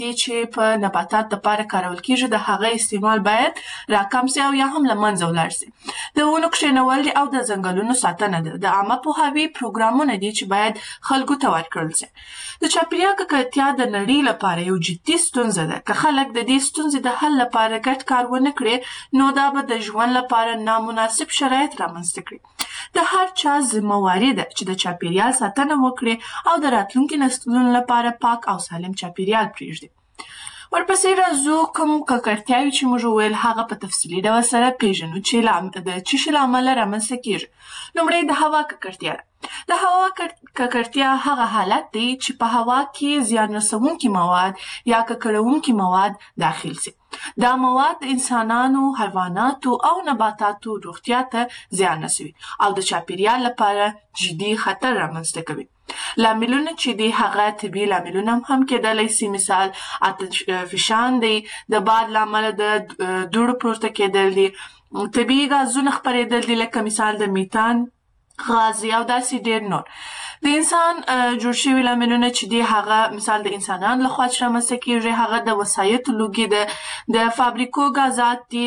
دي چې په نباتات لپاره کارول کیږي د هغه استعمال باید راکم سي او یا هم له منځه ولاړ سي. د ونو کښېنول دي او د ځنګلونو ساتنه ده. د عامه پوهاوي پروګرامونه دي چې باید خلکو ته ورکړل سي. د چاپیریال ککړتیا د نړۍ لپاره یو جدي ستونزه ده. که خلک د دې ستونزې د حل لپاره ګډ کار ونه کړي نو دا به د ژوند لپاره نامناسب شرایط رامنځته کړي. د هر چا ذمهواري ده چې د چاپیریال ساتنه وکړي او د راتلونکي نسلونو لپاره پاک او سالم چاپیریال پرېږدي. ورپسې راځو کوم ککړتیاوې چې موږ وویل هغه په تفصیلي ډول سره پېژنو چې د څه شي له امله رامنځته کېږي. لومړی د هوا ککړتیا ده. د هوا ککړتیا هغه حالت دی چې په هوا کې زیان رسوونکي مواد یا ککړونکي مواد داخل سي. دا مواد د انسانانو، حیواناتو او نباتاتو روغتیا ته زیان رسوي او د چاپیریال لپاره جدي خطر رامنځته کوي. لاملونه چې دي هغه طبیعي لاملونه هم کېدلی سي. مثال آتش فشان دی، د باد له امله د دوړو پورته کېدل دي، طبیعي غازونه خپرېدل دي لکه مثال د میتان غاز او داسې ډېر نور. د انسان جوړ شوي لاملونه چې دي هغه مثال د انسانانو لخوا چې رامنځته کېږي هغه د وسایطو لوګي ده، د فابریکو غازات دي،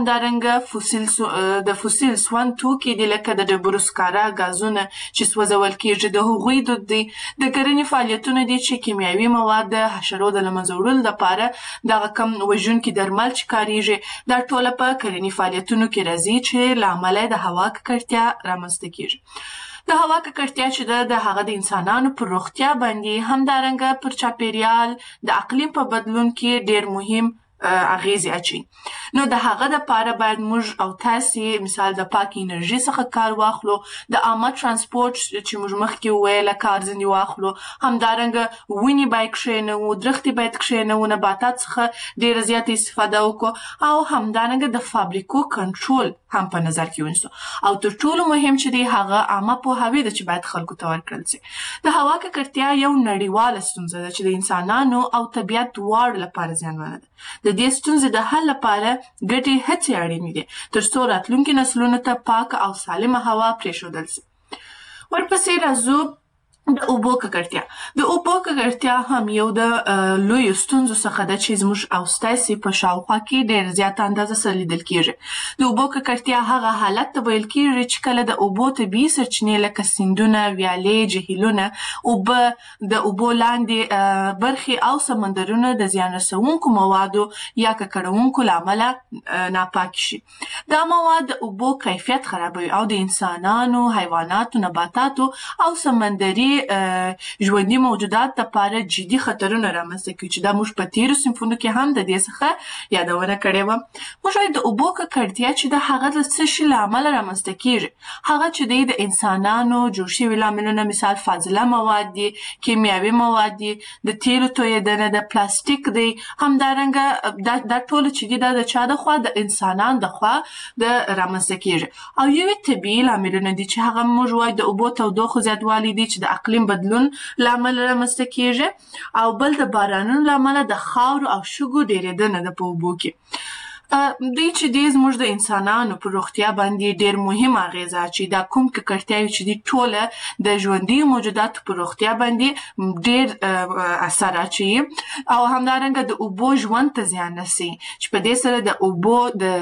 همدارنګه د فوسیل سون توکي دي لکه د ډبرو سکاره غازونه چې سوځول کېږي، د هغوی دود دي، د کرنې فعالیتونه دي چې کیمیاوي مواد د حشرو د له منځه وړلو لپاره دغه کم وژونکي درمل چې کارېږي دا ټوله په کرنې فعالیتونو کې راځي چې له امله د هوا ککړتیا رامنځته کېږي. د هوا ککړتیا چې ده د هغه د انسانانو پر روغتیا باندې همدارنګه پر چاپیریال د اقلیم په بدلون کې ډېر مهم اغیزې اچوي. نو د هغه دپاره باید موږ او تاسې مثال د پاک انرژي څخه کار واخلو، د عامه ترانسپورټ چې موږ مخکې وویله کار ځینې واخلو، همدارنګه ونې باید کښېنوو، درختې باید کښېنوو، نباتات څخه ډېره زیاته استفاده وکړو او همدارنګه د فابریکو کنټرول هم په نظر کې ونیسو. او تر ټولو مهم چې دی هغه عامه پوهاوی ده چې باید خلکو ته ورکړل سي. د هوا ککړتیا یو نړیواله ستونزه ده چې د انسانانو او طبیعت دواړو لپاره زیانمنه ده. د دې ستونزې د حل لپاره ګډې هڅې اړینې دي تر څو راتلونکي نسلونو ته پاکه او سالمه هوا پرېښودل سي. ورپسې راځو د اوبو ککړتیا. د اوبو ککړتیا هم یو د لویو ستونزو څخه ده چې زموږ او ستاسې په شاوخوا کې ډېر زیاته اندازه سره لیدل کېږي. د اوبو ککړتیا هغه حالت ته ویل کېږي چې کله د اوبو طبیعي سرچینې لکه سیندونه، ویالې، جهیلونه، اوبه، د اوبو لاندې برخې او سمندرونه د زیان رسوونکو موادو یا ککړونکو له امله ناپاک شي. دا مواد د اوبو کیفیت خرابوي او د انسانانو، حیواناتو، نباتاتو او سمندري ژوندي موجودات لپاره جدي خطرونه رامنځته کوي چې دا موږ په تېرو صنفونو کې هم د دې څخه یادونه کړې وه. موږ وایو د اوبو ککړتیا چې د هغه د څه شي له امله رامنځته کېږي هغه چې دی د انسانانو جوړ شوي لاملونه مثال فاضله مواد دي، کیمیاوي مواد دي، د تیلو تویېدنه ده، پلاستیک دی، همدارنګه دا ټول چې دي دا د چا د خوا د انسانانو د خوا د رامنځته کېږي. او یوې طبیعي لاملونه دي چې هغه موږ وایو د اوبو تودوخو زیاتوالی دي چې د اقلیم بدلون له امله رامنځته کېږي او بل د بارانونو له امله د خاورو او شګو ډېرېدنه ده په اوبو کې. دوی چې دي زموږ د انسانانو په روغتیا باندې ډېر مهم اغېزه اچوي. دا کوم ککړتیاوې چې دي ټوله د ژوندیو موجوداتو په روغتیا باندې ډېر اثر اچوي او همدارنګه د اوبو ژوند ته زیان رسوي چې په دې سره د اوبو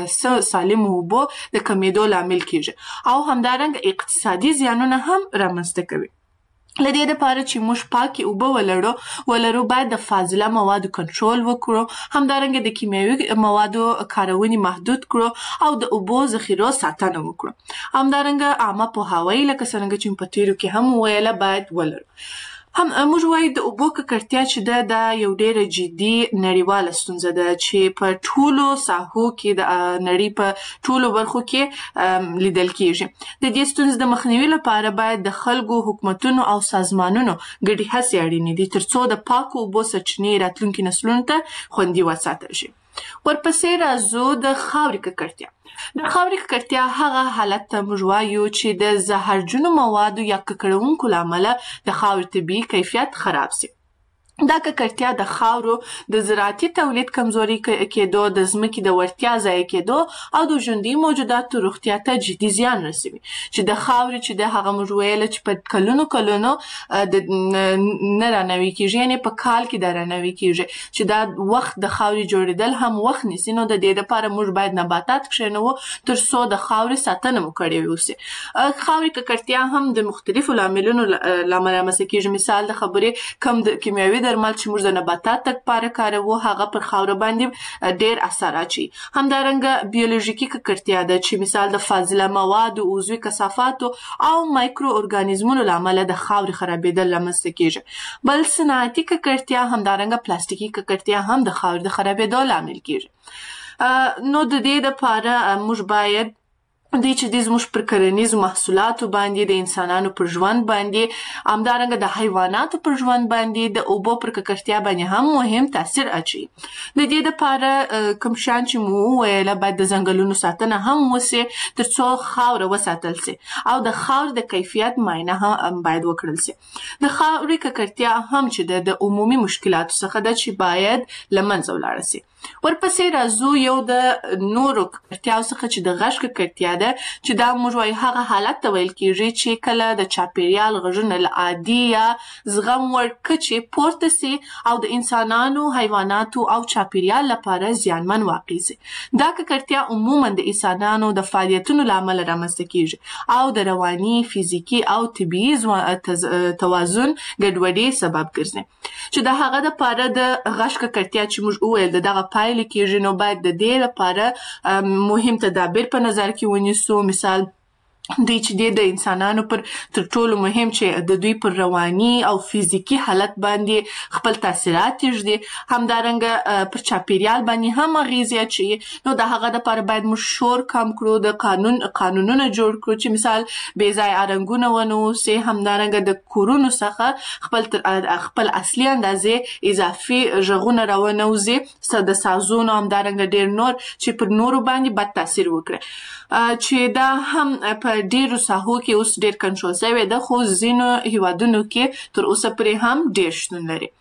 د سالمو اوبو د کمېدو لامل کېږي او همدارنګه اقتصادي زیانونه هم رامنځته کوي. له دې دپاره چې موږ پاکې اوبه ولرو باید د فاضله موادو کنټرول وکړو، همدارنګه د کیمیاوي موادو کارونې محدود کړو او د اوبو ذخیرو ساتنه وکړو. همدارنګه عامه پوهاوی لکه څرنګه چې په تېرو کې هم وویله باید ولرو. هم موږ وایو د اوبو ککړتیا چې ده دا یو ډېره جدي نړیواله ستونزه ده چې په ټولو ساحو کې د نړۍ په ټولو برخو کې لیدل کېږي. د دې ستونزې د مخنیوي لپاره باید د خلکو، حکومتونو او سازمانونو ګډې هڅې اړینې دي تر څو د پاکو اوبو سرچینې راتلونکي نسلونو ته خوندي وساتل شي. ورپسې راځو د خاورې ککړتیا. د خاورې ککړتیا هغه حالت ته موږ وایو چې د زهرجنو موادو یا ککړونکو له امله د خاورې طبیعي کیفیت خراب سي. دا ککړتیا د خاورو د زراعتي تولید کمزوري کېدو، د ځمکې د وړتیا ضایع کېدو او د ژوندي موجوداتو روغتیا ته جدي زیان رسوي. چې د خاورې چې د هغه موږ ویله چې په کلونو نه رانوي کېږي، یعنې په کال کې دا رانوي کېږي، چې دا وخت د خاورې جوړېدل هم وخت نیسي. نو د دې لپاره موږ باید نباتات کښېنوو تر څو د خاورې ساتنه مو کړې اوسي. خاورې ککړتیا هم د مختلفو لاملونو له امله رامنځته کېږي. مثال د خبرې کم د کیمیاوي درمل چې موږ د نباتات لپاره کاروو، هغه پر خاوره باندې ډېر اثر اچوي. همدارنګه بیولوژیکي ککړتیا ده چې مثال د فاضله موادو، عضوي کثافاتو او مایکرو ارګانیزمونو له امله د خاورې خرابېدل رامنځته کېږي. بل صنعتي ککړتیا همدارنګه پلاستیکي ککړتیا هم د خاورې د خرابېدو لامل کېږي. نو د دې لپاره موږ باید دوی چې دی زموږ پر کرنیزو محصولاتو باندې، د انسانانو پر ژوند باندې، همدارنګه د حیواناتو پر ژوند باندې، د اوبو پر ککړتیا باندې هم مهم تاثیر اچوي. د دې لپاره کوم شیان چې مو وویله باید د ځنګلونو ساتنه هم وسي تر څو خاوره وساتل سي، او د خاورې د کیفیت معاینه هم باید وکړل سي. د خاورې ککړتیا هم چې د عمومي مشکلاتو څخه ده چې باید له منځه ولاړه سي. ورپسې راځو یو د نورو ککړتیاو څخه چې د غږ ککړتیا ده، چې دا موږ وایو هغه حالت ته ویل کېږي چې کله د چاپیریال غږونه له عادي یا زغم وړ کچې پورته سي او د انسانانو، حیواناتو او چاپیریال لپاره زیانمن واقع سي. دا ککړتیا عموما د انسانانو د فعالیتونو له امله رامنځته کېږي او د رواني، فزیکي او طبیعي توازن ګډوډۍ سبب ګرځي. چې د هغه دپاره د غږ ککړتیا چې موږ وویل د دغه پایلې کېږي، نو باید د دې لپاره مهم تدابیر په نظر کې ونیسو. مثال دوی چې دی د انسانانو پر تر ټولو مهم چې د دوی پر رواني او فزیکي حالت باندې خپل تاثیرات ږدي، همدارنګه پر چاپیریال باندې هم اغیزې اچوي. نو د هغه دپاره باید موږ شور کم کړو، د قانونونه جوړ کړو چې مثال بې ځایه رنګونه ونه اوسي، همدارنګه د کورونو څخه خپل اصلي اندازې اضافي غږونه راونه وځي، د سازونو همدارنګه ډېر نور چې پر نورو باندې بد تاثیر وکړي. چې دا هم په ډیرو ساحو کې اوس ډیر کنټرول شوی ده، خو ځینو هیوادونو کې تر اوسه پورې هم ډیر شتون لري.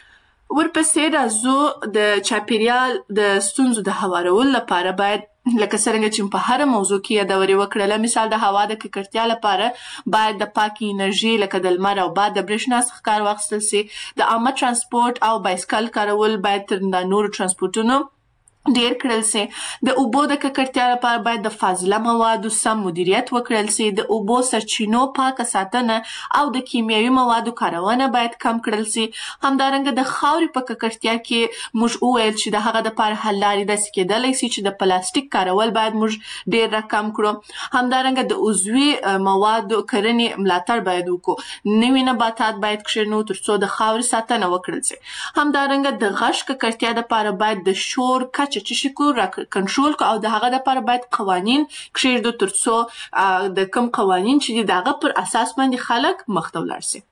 ورپسې راځو د چاپیریال د ستونزو د هوارولو لپاره باید لکه څرنګه چې په هره موضوع کې یادورې وکړله، مثال د هوا د ککړتیا لپاره باید د پاکې انرژي لکه د لمر او باد د برېښنا څخه کار واخیستل سي. د عامه ترانسپورت او بایسکل کارول باید تر نورو ترانسپورټونو ډیر کړل سي. د اوبو د ککړتیا لپاره باید د فاضله موادو سم مدیریت وکړل سي. د اوبو سرچینو پاکه ساتنه او د کیمیاوي موادو کارونه باید کم کړل سي. همدارنګه د خاورې په ککړتیا کې موږ وویل چې د هغه دپاره حل لارې داسې کېدلی سي چې د پلاستیک کارول باید موږ ډیر راکم کړو. همدارنګه د عضوي موادو کرنې ملاتړ باید وکړو. نوي نباتات باید کښېنو تر څو د خاورې ساتنه وکړل سي. همدارنګه د غږ ککړتیا دپاره باید د شور کچه چې شي کنټرول کو او د هغه دپاره باید قوانین کښېږدو تر څو د کوم قوانین چې دي د هغه پر اساس باندې خلک مخته ولاړ سي.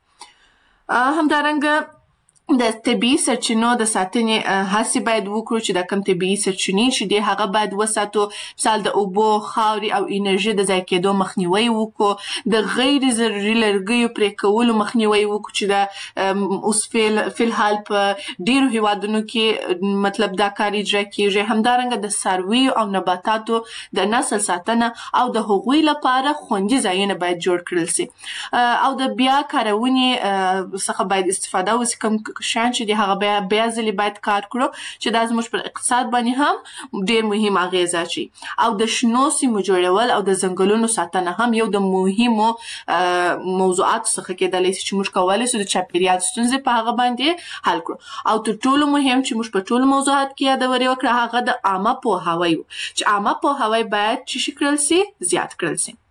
همدارنګه د طبیعي سرچینو د ساتنې هڅې باید وکړو چې دا کوم طبیعي سرچینې چې دي هغه باید وساتو. مثال د اوبو، خاورې او انرژي د ضایع کېدو مخنیوی وکړو. د غیر ضروري لرګیو پرې کولو مخنیوی وکړو چې دا اوس فلحال په ډیرو هیوادونو کې مطلب دا کار اجرا کېږي. همدارنګه د څارویو او نباتاتو د نسل ساتنه او د هغوی لپاره خوندي ځایونه باید جوړ کړل سي او د بیا کارونې څخه باید استفاده وسي. کوم شیان چې دي هغه بیا ځلې باید کار کړو چې دا زموږ پر اقتصاد باندې هم ډیر مهم اغیز اچوي. او د شنو سیمو جوړول او د ځنګلونو ساتنه هم یو د مهمو موضوعاتو څخه کېدلی سي چې موږ کولی سو د چاپیریال ستونزې په هغه باندې حل کړو. او تر ټولو مهم چې موږ په ټولو موضوعات کې یادورې وکړه هغه د عامه پوهاوی و چې عامه پوهاوی باید څه شي کړل سي، زیات کړل سي.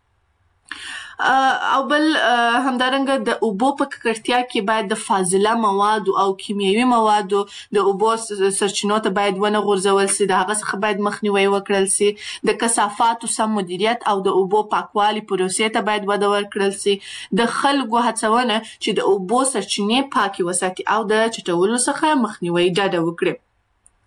او بل همدارنګه د اوبو په ککړتیا کې باید د فاضله موادو او کیمیاوي موادو د اوبو سرچینو ته باید ونه غورځول سي، د هغه څخه باید مخنیوی وکړل سي. د کثافاتو سم مدیریت او د اوبو پاکوالي پروسې ته باید وده ورکړل سي. د خلکو هڅونه چې د اوبو سرچینې پاکې وساتي او د چټلولو څخه مخنیوی ډډه وکړي.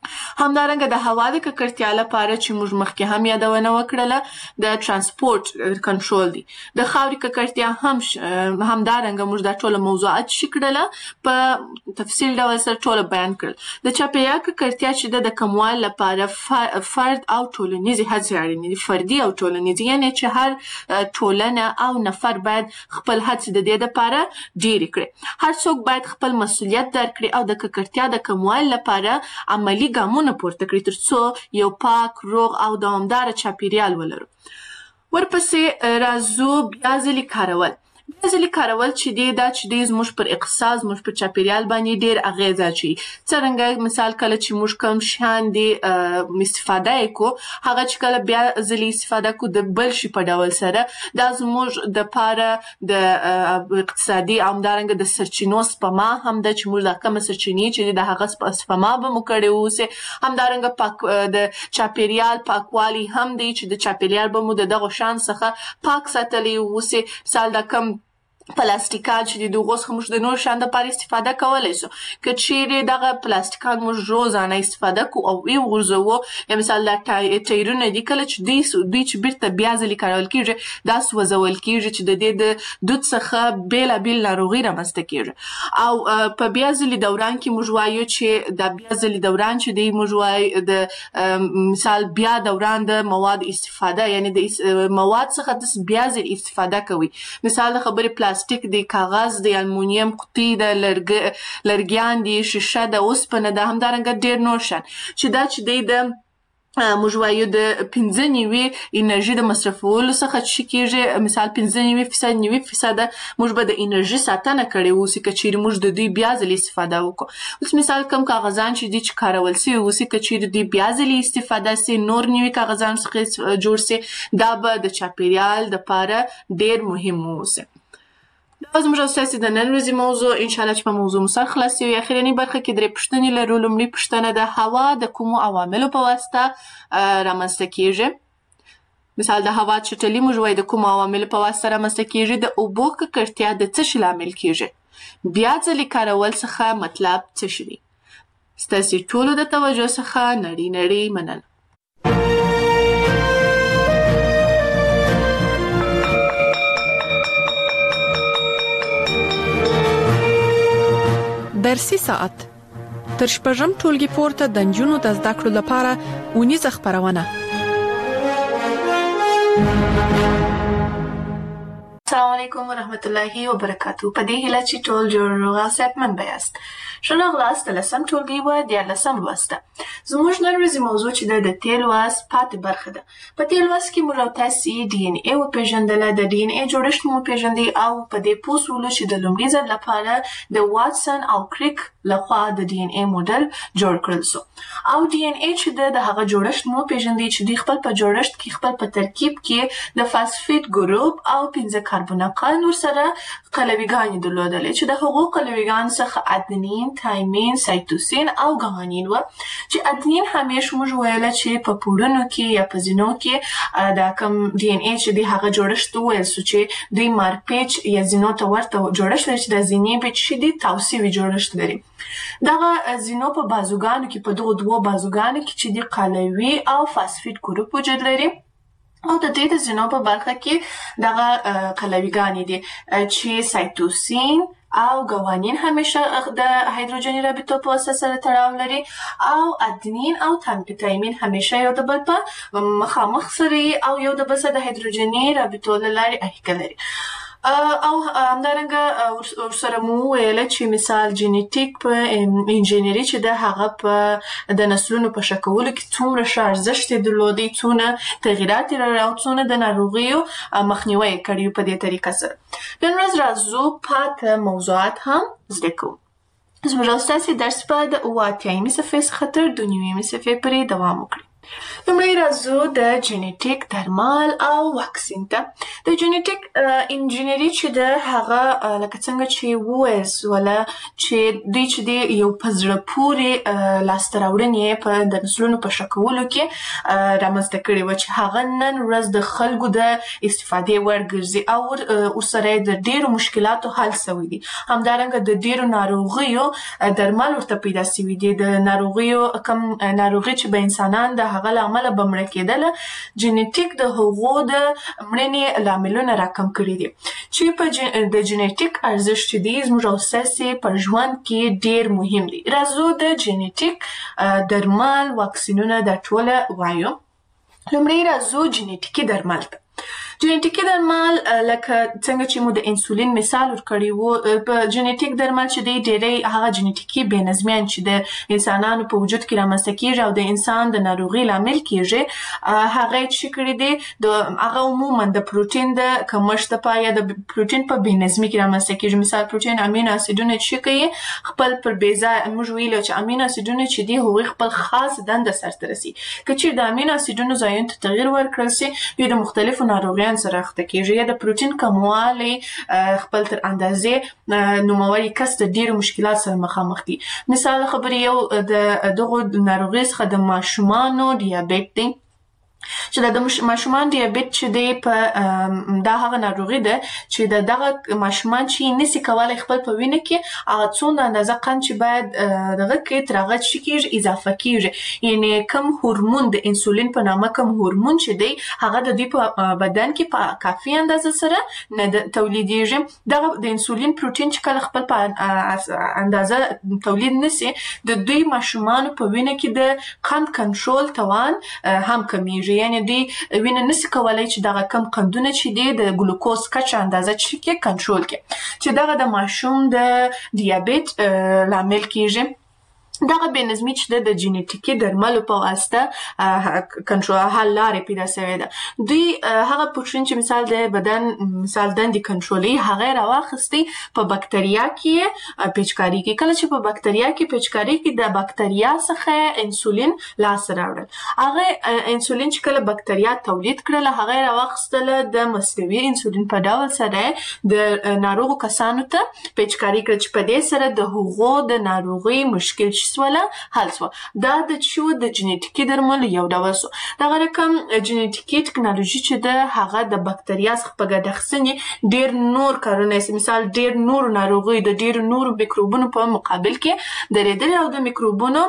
همدارنګه د هوا د ککړتیا لپاره چې موږ مخکې هم یادونه وکړله د ترانسپورت کنټرول دی. د خاورې ککړتیا همدارنګه موږ دا ټوله موضوعات چې کړله په تفصیل ډول سره ټوله بیان کړل. د چاپیریال ککړتیا چې د کموالي لپاره فرد او ټولنیزې هڅې اړینې دي. فردي او ټولنیزې، یعنې چې هر ټولنه او نفر باید خپل هڅې د دې لپاره ډېرې کړي. هر څوک باید خپل مسؤلیت درک کړي او د ککړتیا د کموالي لپاره عملي ګامونه پورته کړي ترڅو یو پاک، روغ او دوامداره چاپیریال ولرو. ورپسې راځو بیا ځلې کارول. بیا ځلې کارول چې دی دا چې دی زموږ پر اقتصاد، زموږ پر چاپیریال باندې ډېر اغېز اچوي. څرنګه مثال کله چې موږ کوم شیان دی استفاده یې کو، هغه چې کله بیا ځلې استفاده کو د بل شي په ډول سره، دا زموږ دپاره د اقتصادي او همدارنګه د سرچینو سپما هم ده چې موږ دا کومه سرچینې چې دی د هغه سپما به مو کړې اوسې. همدارنګه د چاپیریال پاکوالي هم دی چې د چاپیریال به مو د دغو شیانو څخه پاک ساتلی اوسې. مثال دا کم پلاستیکات چې د هغو څخه موږ د نورو شیانو دپاره استفاده کولی شو. که چیرې دغه پلاستیکات موږ روزانه استفاده کو او وغورځوو، یا مثال دا ټایرونه دي کله چې دوی چې بیرته بیا ځلې کارول کېږي دا سوځول کېږي چې د دې د دود څخه بېلابېل ناروغۍ رامنځته کېږي. او په بیا ځلې دوران کې موږ وایو چې دا بیا ځلې دوران چې دی موږ وایو د مثال بیا دوران د مواد استفاده، یعنې د مواد څخه تاسو بیا ځلې استفاده کوئ. مثال د خبرې پلاستیک دی، کاغذ دی، المونیم قطۍ ده، لرګیان دي، شیشه ده، اوسپنه ده، همدارنګه ډېر نور شیان چې دا چې دی د موږ وایو د 95 انرژي د مصرفولو څخه چې کېږي. مثال 95% موږ به د انرژي ساتنه کړې اوسي که چیرې موږ د دوی بیا ځلې استفاده وکړو. اوس مثال کوم کاغذان چې دي چې کارول سوي اوسي، که چیرې دوی بیا ځلې استفاده سي، نور نوي کاغذان څخه جوړ سي، دا به د چاپیریال دپاره ډېر مهم اوسي. دا زموږ او ستاسې د نن ورځې موضوع. انشاءالله چې په موضوع مو سر خلاص وي. اخرنۍ برخه کې 3 پوښتنې لرو. لومړۍ پوښتنه ده، هوا د کومو عواملو په واسطه رامنځته کېږي؟ مثال د هوا چټلي موږ وایو د کومو عواملو په واسطه رامنځته کېږي. د اوبو ککړتیا د څه شي لامل کېږي؟ بیا ځلې کارول څخه مطلب څه شي دی؟ ستاسې ټولو د توجه څخه نړۍ مننه. درسي ساعت تر شپږم ټولګي پورته د نجونو د زده کړو لپاره اونیزه خپرونه. السلام علیکم ورحمت الله وبرکاتو. په دې هیله چې ټول جوړ روغ او صحتمند به یاست. ښه راغلاست د 10م ټولګي و 14م لوست ته. زموږ نن ورځې موضوع چې ده د تېر لوست پاتې برخه ده. په تېر لوست کې موږ او تاسې DNA وپېژندله، د DNA جوړښت مو وپېژندئ او په دې پوه شولو چې د لومړي ځل لپاره د واټسن او کریک لخوا د DNA موډل جوړ کړل سو. او DNA چې ده د هغه جوړښت مو وپېژندئ چې دوی خپل په جوړښت کې، خپل په ترکیب کې د فاسفیټ ګروپ او 5 کاربونقان ورسره قلویګانې درلودلې چې د هغو قلویګانو څخه ادنین، تایمین، سایتوسین او ګوانین وه. چې ادنین همیش موږ ویله چې په پوړونو کې یا په زینو کې دا کوم DNA چې دی هغه جوړښت وویل سو چې دوی مارپیچ یا زینو ته ورته جوړښت لري چې د زینې به چې دی توسیوي جوړښت لري. دغه زینو په بازوګانو کې، په دغو 2 بازوګانو کې چې دی قلوي او فاسفیټ ګروپ وجود لري. او د دې د زینو په برخه کې دغه قلویګانې دي چې سایتوسین او ګوانین همیشه د هایدروجني رابطو په واسطه سره تړاو لري، او ادنین او تایمین همیشه یو د بل په مخامخ سره او یو د بل سره د هایدروجني رابطو له لارې اړیکه لري. او همدارنګه ورسره مو وویله چې مثال جینیټیک په انجینري چې ده هغه په د نسلونو په ښه کولو کې څومره ښه ارزښت یې درلودی، څونه تغییرات یې راوړي او څونه د ناروغیو مخنیوی یې کړی په دې طریقه سره. نن ورځ راځو پاته موضوعات هم زده کوو. زموږ او ستاسې درس به د 88مې صفحې څخه تر 2 صفحې پورې دوام وکړي. لومړی راځو د جینیټیک درمل او واکسین ته. د جینیټیک انجینری چې ده هغه لکه څنګه چې وویل سوله چې دوی چې دی یو په زړه پورې لاسته راوړنې په د نسلونو په ښه کولو کې رامنځته کړې وه چې هغه نن ورځ د خلکو د استفادې وړ ګرځي او ورسره یې د ډېرو مشکلاتو حل سوی دي. همدارنګه د ډېرو ناروغیو درمل ورته پیدا سوي دي. د ناروغیو کم ناروغي چې به انسانان د هغه له امله به مړه کېدله، جینیټیک د هغو د مړینې لاملونه راکم کړي دي چې په د جینیټیک ارزښت چې دی زموږ او ستاسې په ژوند کې ډېر مهم دی. راځو د جینیټیک درمل واکسینونه دا ټوله وایو. لومړی راځو جینیټیکي درمل ته. جینیټیکي درمل لکه څنګه چې مو د انسولین مثال ورکړی وو، په جینیټیک درمل چې دی ډېری هغه جینیټیکي بې نظمیان چې د انسانانو په وجود کې رامنځته کېږي او د انسان د ناروغۍ لامل کېږي، هغه یې څه کړي دي هغه عموما د پروټین د کمښت دپاره یا د پروټین په بې نظمي کې رامنځته کېږي. مثال پروټین امینو اسیدونه چې کوي خپل پر بې ځایه موږ ویلو چې امینو اسیدونه چې دي هغوی خپل خاص دنده سرته رسي. که چیرې د امینو اسیدونو ځایونو ته تغییر ورکړل سي، دوی د مختلفو ناروغیانو سره اخته کېږي یا د پروټین کموالی خپل تر اندازې نوموړي کس د ډېرو مشکلات سره مخامخ دي. مثال خبرې یو د دغو ناروغیو څخه د ماشومانو ډیابیت دی چې د ماشومان ډیابیت چې دی په دا هغه ناروغي ده چې د دغه ماشومان چې نسي کولی خپل په وینه کې هغه څومره اندازه قند چې باید دغه کړي تر هغه څه کېږي اضافه کېږي. یعنې کم هورمون د انسولین په نامه کم هورمون چې دی هغه د دوی په بدن کې په کافي اندازه سره نه تولیدېږي. دغه د انسولین پروټین چې کله خپل په اندازه تولید نسي، د دوی ماشومانو په وینه کې د قند کنټرول توان هم کمیږي. یعنې دوی وینه نسي کولی چې دغه کم قندونه چې دي د ګلوکوز کچه اندازه چې کنټرول کړي، چې دغه د ماشوم د ډیابیت لامل کېږي. دغه بې نظمي چې د جینیټیکي درملو په واسطه کنټرول حل لارې پیدا سوې ده. دوی هغه پروټین چې مثال د بدن مثال دندې کنټرولوي هغه یې راواخیستی په بکتریا کې پیچکاري کوي. کله چې په بکتریا کې پیچکاري کوي د بکتریا څخه انسولین لاسته راوړل. هغه انسولین چې کله بکتریا تولید کړله هغه یې راواخیستله د مصنوعي انسولین په ډول سره د ناروغو کسانو ته پیچکاري کړه چې په دې سره د هغو د ناروغۍ مشکل سوله حل سوه. دا د شو د جینیټیکي درملو یو ډول سو. دغه رقم جینیټیکي ټکنالوژي چې ده هغه د بکتریا څخه په ګډ اخیستنې ډېر نور کارونه یې مثال ډېر نورو ناروغیو د ډېرو نورو میکروبونو په مقابل کې درېدلې او د میکروبونو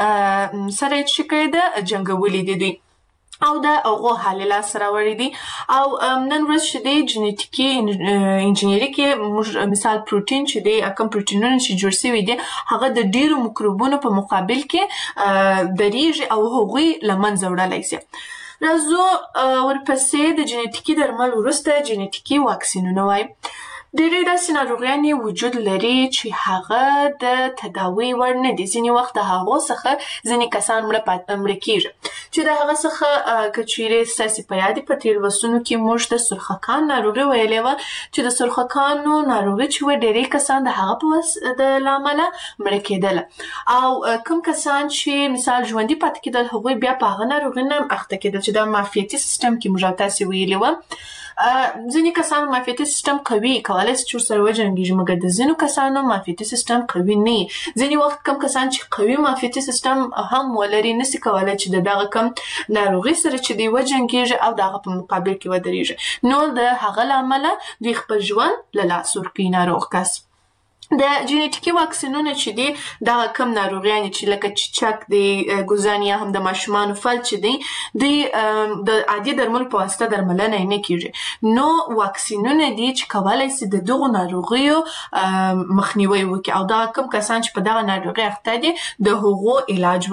سره یې څه کړی ده جنګولي دي دوی او د هغو حل لاسته راوړي دي. او نن ورځ چې دی جینیټیکي انجینري کې موږ مثال پروټین چې دی کوم پروټینونه چې جوړ سوي دي هغه د ډېرو میکروبونو په مقابل کې درېږي او هغوی له منځه وړلی سي. راځو ورپسې د جینیټیکي درمل وروسته جینیټیکي واکسینونه وایي. ډېرې داسې ناروغیانې وجود لري چې هغه د تداوۍ وړ نه دي. ځینې وخت د هغو څخه ځینې کسان مړه کېږي چې د هغه څخه که چیرې ستاسې په یاد په تېرو لوستونو کې موږ د سرخکان ناروغي ویلې وه چې د سرخکانو ناروغي چې وه ډېری کسان د هغه د له امله مړه کېدله او کوم کسان چې مثال ژوندي پاتې کېدل هغوی بیا په هغه ناروغي نه اخته کېدل چې د معافیتي سیستم کې موږ تاسې ویلې وه. ځینې کسان معافیتي سیستم قوي کولی شي چې ورسره وجنګېږي، مګر د ځینو کسانو معافیتي سیستم قوي نه وي. ځینې وخت کم کسان چې قوي معافیتي سیستم هم ولري نسي کولی چې د دغه کم ناروغي سره چې دوی وجنګېږي او د هغه په مقابل کې ودرېږي، نو د هغه له امله دوی خپل ژوند له لاسه ورکوي ناروغ کس. د جینیټیکي واکسینونه چې دي دغه کم ناروغیانې چې لکه چیچک دی، ګوزن یا هم د ماشومانو فلج چې دی دوی د عادي درملو په واسطه درملنه یې نه کېږي. نو واکسینونه دي چې کولی سي د دغو ناروغیو مخنیوی وکړي او دغه کم کسان چې په دغه ناروغۍ اخته دي د هغو علاج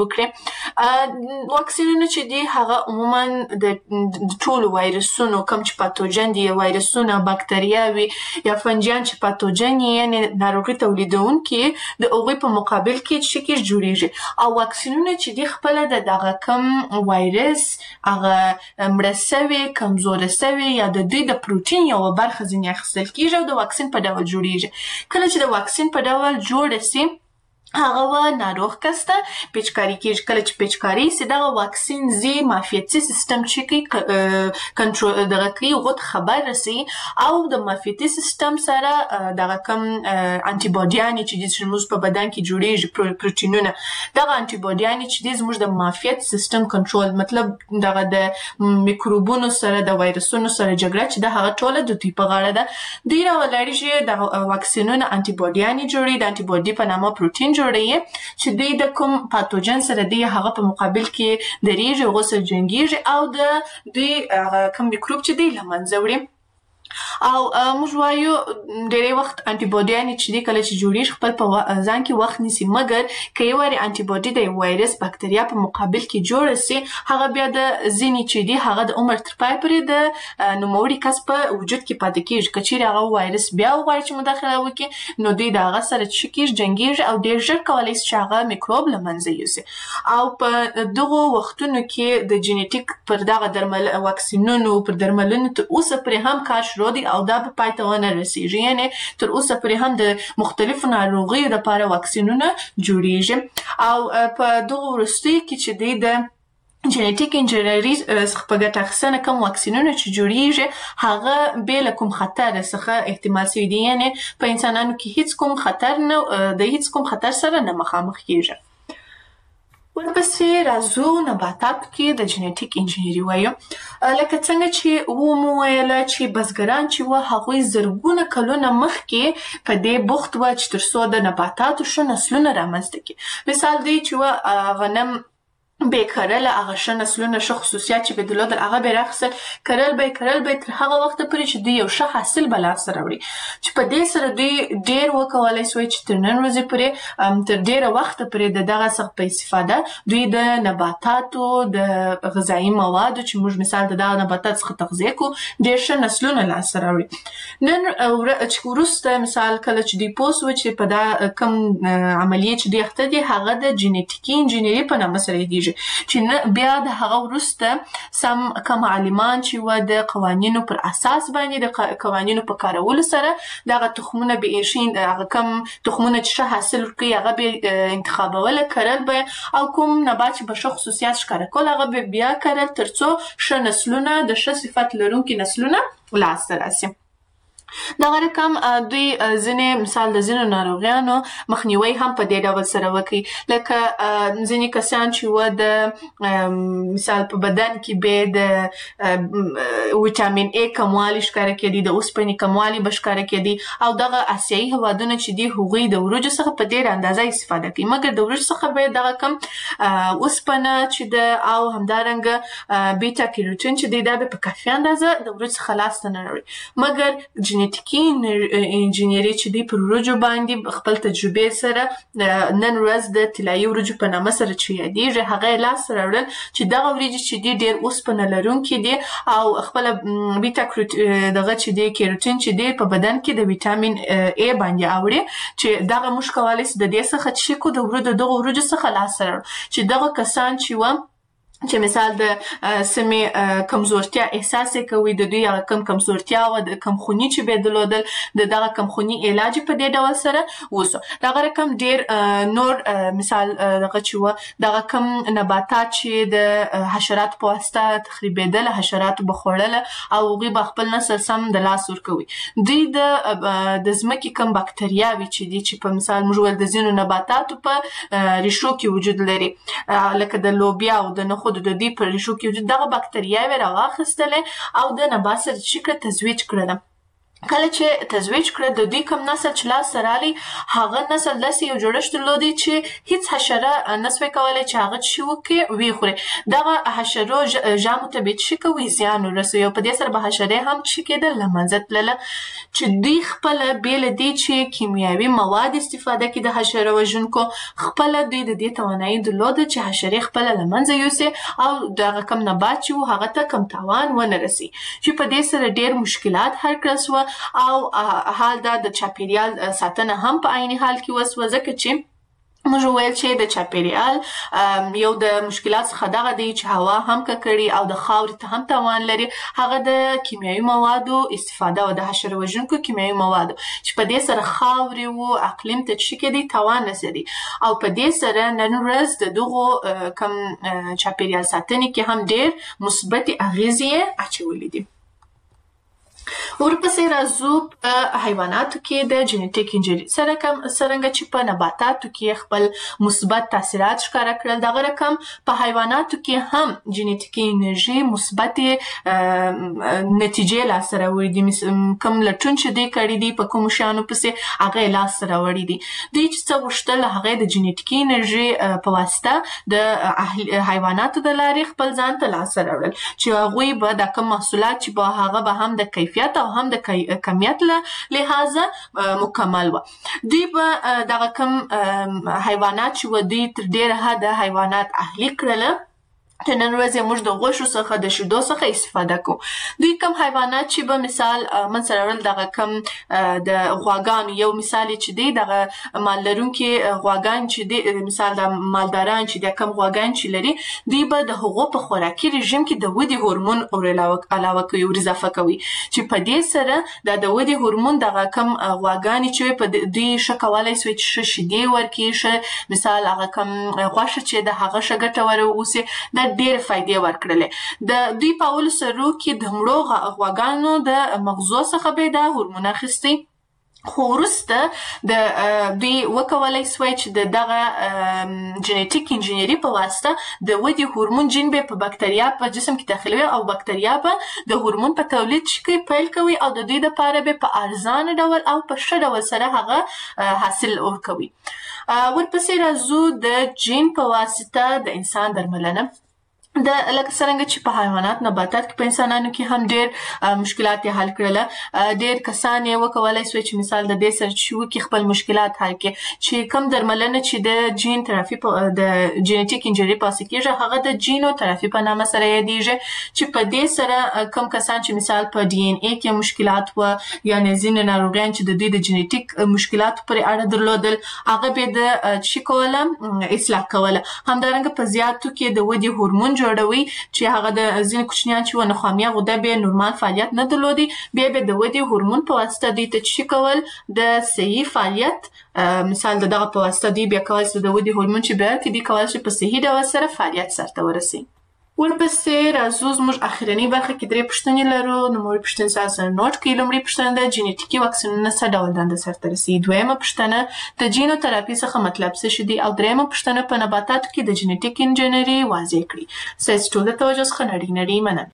وکړي. واکسینونه چې دي هغه عموما د ټولو وایرسونو کم چې پاتوجن دي، وایرسونه بکتریاوي یا فنجیان چې پاتوجن یې ناروغي تولیدونکي د هغوی په مقابل کې چې کېږي جوړېږي او واکسینونه چې دي خپله د دغه کم وایرس هغه مړه سوي کمزوره سوي یا د دوی د پروټین یوه برخه ځینې اخیستل کېږي او د واکسین په ډول جوړېږي. کله چې د واکسین په ډول جوړه سي هغه ناروغ کس ته پیچکاري کېږي. کله چې پیچکاري سي دغه واکسین زی معافیتي سیستم چې کوي کنټرول دغه کوي هغو ته خبر رسي او د معافیتي سیستم سره دغه کوم انټي باډیانې چې دي چې زموږ په بدن کې جوړېږي پروټینونه دغه انټي باډیانې چې دي زموږ د معافیت سیستم کنټرول مطلب دغه د میکروبونو سره د وایرسونو سره جګړه چې د هغه ټوله د دوی په غاړه ده. دوی راولاړېږي د واکسینونه انټي باډیانې جوړوي د انټي باډي په نامه پروټین جوړوي چې دوی د کوم پاتوجن سره دی هغه په مقابل کې درېږي هغو سره جنګېږي او د دوی کوم میکروب چې دی له منځه وړي. او موږ وایو ډېری وخت انټي باډیانې چې دي کله چې جوړېږي خپل په ځان کې وخت نیسي مګر که یو وارې انټي باډي د وایرس باکتریا په مقابل کې جوړه سي هغه بیا د ځینې چې دي هغه د عمر تر پای پورې د نوموړي کس په وجود کې پاتې کېږي. که چیرې هغه وایرس بیا وغواړي چې مداخله وکړي نو دوی د هغه سره څه کېږي جنګېږي او ډېر ژر کولی شي چې هغه میکروب له منځه یوسي. او په دغو وختونو کې د جینیټیک پر دغه واکسینونو پر درملنو تر اوسه پورې هم کار شروع دی او دا به پای ته ونه رسېږي. یعنې تر اوسه پورې هم د مختلفو ناروغیو لپاره واکسینونه جوړېږي او په دغو وروستیو کې چې دی د جینیټیک انجینري څخه په ګټه اخیستنه کوم واکسینونه چې جوړېږي هغه بې له کوم خطر څخه احتمال شوي دي. یعنې په انسانانو کې هیڅ کوم خطر نه د هیڅ کوم خطر سره نه مخامخ کېږي. ورپسې راځو نباتاتو کې د جینیټیک انجینري وایو. لکه څنګه چې مو ویله چې بزګران چې وه هغوی زرګونه کلونه مخکې په دې بوخت وه چې تر څو د نباتاتو ښه نسلونه رامنځته کړي. مثال دی چې وه غنم به کرل هغه ښه نسلونه ښه خصوصیات چې به درلودل هغه به یې راخیستل کرل به یې تر هغه وخته پورې چې دوی یو ښه حاصل به لاسته راوړي چې په دې سره دوی ډېر وکولی سوی چې تر نن ورځې پورې تر ډېره وخته پورې د دغه څخه په استفاده دوی د نباتاتو د غذایي موادو چې موږ مثال د دغه نباتاتو څخه تغذیه کوو ډېر ښه نسلونه لاسته راوړي. نن وروسته مثال کله چې دوی پوه سوه چې په دا کوم عملیې چې دوی اخته دي هغه د جینیټیکي انجینري په نامه سره یادېږي چې بیا د هغه وروسته کم عالمان چې وه د قوانینو پر اساس باندې د قوانینو په کارولو سره دغه تخمونه به یې هغه کم تخمونه چې ښه حاصل ورکوي هغه به انتخابوله کرل به او کوم نبات چې به ښه خصوصیات ښکاره کول هغه به بیا کرل تر څو ښه نسلونه د ښه صفت لرونکي نسلونه لاسته راسي. دغه رقم دوی ځینې مثال د ځینو ناروغیانو مخنیوی هم په دې ډول سره وکړي. لکه ځینې کسان چې وه د مثال په بدن کې به د ویټامین A کموالی ښکاره کېدي د اوسپنې کموالی به ښکاره کېدي او دغه آسیایي هېوادونه چې دي هغوی د وریجو څخه په ډېره اندازه استفاده کوي مګر د وریجو څخه به دغه کم اوسپنه چې ده او همدارنګه بیټا کیروټین چې دی دا به په کافي اندازه د وریجو څخه لاسته نه راوړي مګر جینیټیکي انجینري چې دی پر وریجو باندې خپل تجربې سره نن ورځ د طلایي وریجو په نامه سره چې یادېږي هغه یې لاسته راوړل چې دغه وریجې چې دي ډېر اوسپنه لرونکي دي او خپله بیټا دغه چې دی کیروټین چې دی په بدن کې د ویټامین A باندې اوري چې دغه موږ کولی سو د دې څخه څه کړو د دغو وریجو څخه لاسته راوړو چې دغه کسان چې وه چې مثال د سمې کمزورتیا احساس یې کوي د دوی هغه کم کمزورتیا وه د کمخوني چې به یې درلودل د دغه کمخوني علاج په دې ډول سره وسو. دغه رقم ډېر نور مثال دغه چې وه دغه کم نباتات چې د حشراتو په واسطه تخریبېدل حشراتو به خوړله او هغوی به خپل نسل سم د لاس ورکوي. دوی د ځمکې کم باکتریاوې چې دي چې په مثال موږ ویل د ځینو نباتاتو په ریښو کې وجود لري لکه د لوبیا او د نخود د دې په ریښو کې دغه باکتریاوې راواخیستلې او د نبات سره چې کړه تزویج کړله. کله چې تزویج کړه د دوی کوم نسل چې لاسته راغلی هغه نسل داسې یو جوړښت درلودی چې هیڅ حشره نسوی کولی چې هغه څه وکړي ویې خوري. دغه حشرو ژامو ته به څه کوي زیان ورسوي او په دې سره به حشرې هم څه کېدل له منځه تلله چې دوی خپله بې له دې چې کیمیاوي مواد استفاده کړي د حشره وژونکو خپله دوی د دې توانایي درلوده چې حشرې خپله له منځه یوسي او دغه کم نبات چې و هغه ته کم تاوان ونه رسي چې په دې سره ډېر مشکلات حل کړل سوه او حال دا د چاپیریال ساتنه هم په عیني حال کې وسوه ځکه چې موږ وویل چې د چاپیریال یو د مشکلات څخه دغه دی چې هوا هم ککړي او د خاورې ته هم تاوان لري. هغه د کیمیاوي موادو استفاده او د حشره وژونکو کیمیاوي موادو چې په دې سره خاورې او اقلیم ته څه کېدی تاوان رسېدی او په دې سره نن ورځ د دغو کم چاپیریال ساتنې کې هم ډېر مثبتې اغېزې یې اچولې دي. ورپسې راځو په حیواناتو کې د جینیټیک انجنیری څرنګه چې په نباتاتو کې خپل مثبت تاثیرات ښکاره کړل، دغه رقم په حیواناتو کې هم جینیټیکي انرژي مثبتې نتیجې لاسته راوړي دي. کوم لټون چې دوی کړي دي په کومو شیانو پسې هغه یې لاسته راوړي دي. دوی چې څه غوښتل هغه د جینیټیکي انرژي په واسطه د حیواناتو د لارې خپل ځان ته لاسته راوړل چې هغوی به دا کوم محصولات چې به هغه به هم د کیفیت او هم د کمیت له لحاظه مکمل و. دوی به دغه کوم حیوانات چې و دوی تر ډېره حده حیوانات اهلي کړله چې نن ورځ موږ د غوښو څخه د شیدو څخه استفاده کوو. دوی کم حیوانات چې به مثال من سره وړل دغه کم د غواګانو یو مثال چې دی دغه مال لرونکي غواګان چې دی مثال د مالداران چې د کم غواګان چې لري دوی به د هغو په خوراکي رژیم کې د ودې هورمون علاوه کوي او اضافه کوي چې په دې سره د ودې هورمون دغه کم غواګانې چې په دوی ښه کولی سوی چې ښه شیدې ورکړي، ښه مثال هغه کم غوښه چې د هغه ښه ګټوره واوسي د ډېر فائدې ورکړلې. د دوی په اولو سرو کې د مړو غواګانو د مغزو څخه به دا هورمون اخیستی، خو وروسته د دوی وکولی سوی چې دغه جینیټیک انجنیری په واسطه د ودې هورمون جین به په بکتریا په جسم کې داخلوي او بکتریا به د هورمون په تولید پیل کوي او د دوی دپاره به په ارزانه ډول او په ښه ډول سره هغه حاصل ورکوي. ورپسې راځو د جین په واسطه د انسان درملنه. لکه څرنګه چې په حیوانات نباتات کې په انسانانو کې هم ډېر مشکلات یې حل کړله. ډېر کسان یې وکولی سوی چې مثال د دې سره چې وکړي خپل مشکلات حل کړي چې کوم درملنه چې د جین ترافي د جینیټیک انجنیری په واسطه کېږي هغه د جینو ترافي په نامه سره یادېږي چې په دې سره کوم کسان چې مثال په ډي ان اې کې مشکلات و یعنې ځینې ناروغیان چې د دوی د جینیټیک مشکلاتو پورې اړه درلودل هغه به د څه کوله اصلاح کوله. همدارنګه په زیاتو کې د ودې هورمون جوړوي چې هغه د ځینې کوچنیان چې و نخامیه غده به نورمال فعالیت نه درلودي بیا به د ودې هورمون په واسطه دوی ته څه کول د صحیح فعالیت مثال دغه په واسطه دوی بیا کولی شي د ودې هورمون چې بیا کې دوی کولی شي په صحیح ډول سره فعالیت سرته ورسوي. ورپسې راځو زموږ اخرنۍ برخه کې 3 پوښتنې لرو. نوموړې پوښتنې ستاسو سره نوټ کړئ. لومړۍ پوښتنه ده جینیټیکي واکسینونه څه ډول دنده سرته رسوي. دویمه پوښتنه د جینو تراپي څخه مطلب څه شي دي او دریمه پوښتنه په نباتاتو کې د جینیټیک انجنیری واضح کړئ. ستاسو ټول د توجه څخه نړۍ مننه.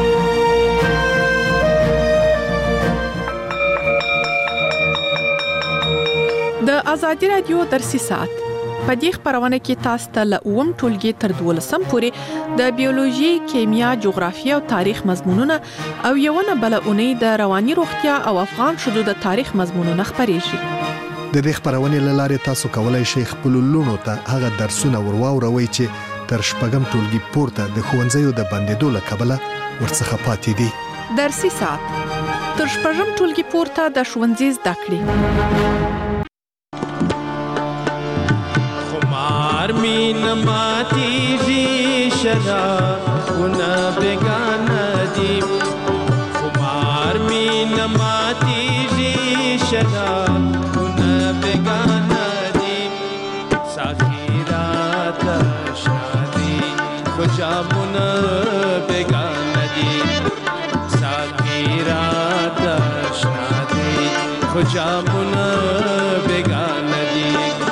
د ازادي رادیو درسي ساعت په دې خبرونه کې تاسو ته له اوم ټولګي تر 12 پورې د بیولوژي، کیمیا، جغرافیه او تاریخ مضمونونه او یوونه بل اونۍ د رواني روغتیا او افغان شذو د تاریخ مضمونونه خبرېږي. د دې خبرونې له لارې تاسو کولای شئ خپل لونو ته هغه درسونه ورواوروئ چې تر شپږم ټولګي پورته د ښوونځیو د بندېدو له کبله ورڅخه پاتې دي. درسي ساعت تر شپږم ټولګي پورته د ښوونځي زده کړې. مین ماتیږي شرابونه بیگانه دي خمار مین ماتیږي شرابونه بیگانه دي ساقي راته اشنا دي خو جامونه بیگانه دي ساقي راته اشنا دي خو جامونه بیگانه دي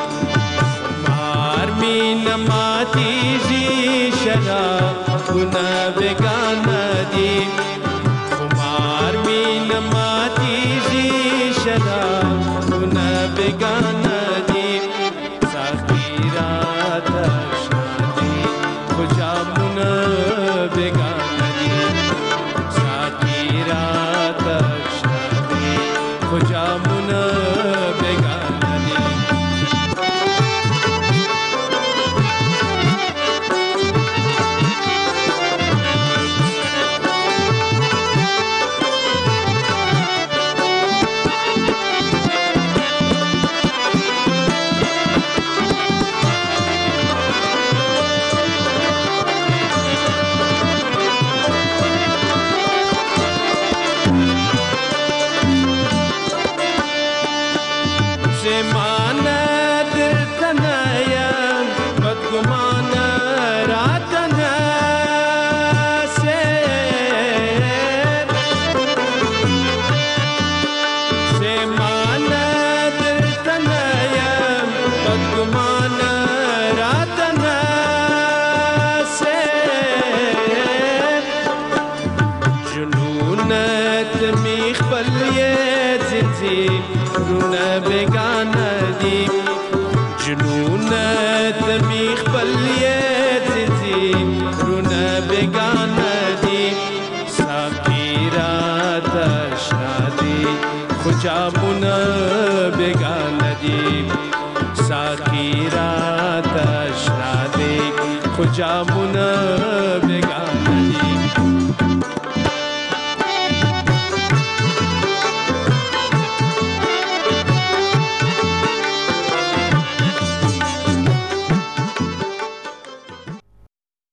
ماتیږي شرابونه بیگانه دي خمار مین ماتیږي شرابونه بیگانه دي ساقي راته اشنا دي خو جامونه بیگانه دي ساقي راته اشنا دي خو جامونه بیگانه دي. دي رونه بګانه دي جنون تمی خپل یې دي رونه بګانه دي ساقي راته اشنا دي خو جامونه بګانه دي ساقي راته اشنا دي خو جامونه بګانه